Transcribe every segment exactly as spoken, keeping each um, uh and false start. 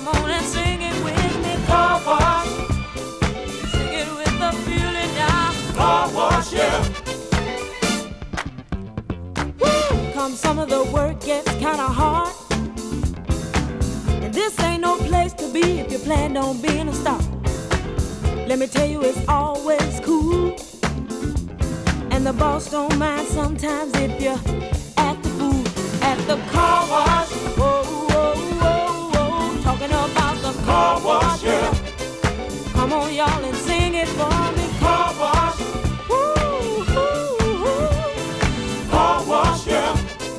on and sing it with me. Car wash. Sing it with the feeling now. Car wash, yeah. Woo! Come some of the work gets kinda hard. And this ain't no place to be if you plan on being a star. Let me tell you, it's always cool. And the boss don't mind sometimes if you act the fool at the car wash. Whoa, whoa, whoa, whoa. Talking about the car wash, yeah. Come on, y'all, and sing it for me. Car wash. Woo, woo, woo. Car wash, yeah.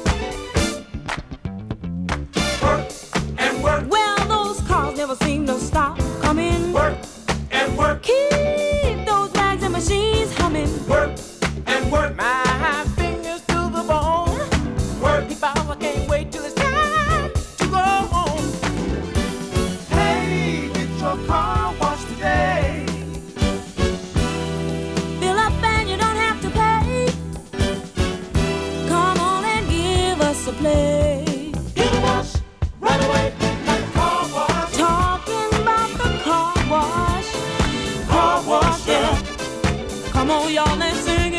Work and work. Well, those cars never seem to stop coming. Work and work. Keep those bags and machines humming. Work and work. My fingers to the bone. Work. If I can't wait till it's time to go home. Hey, get your car washed today. Fill up and you don't have to pay. Come on and give us a play. Get a wash right away at the car wash. Talking about the car wash. Car wash, yeah. Come on, y'all, and sing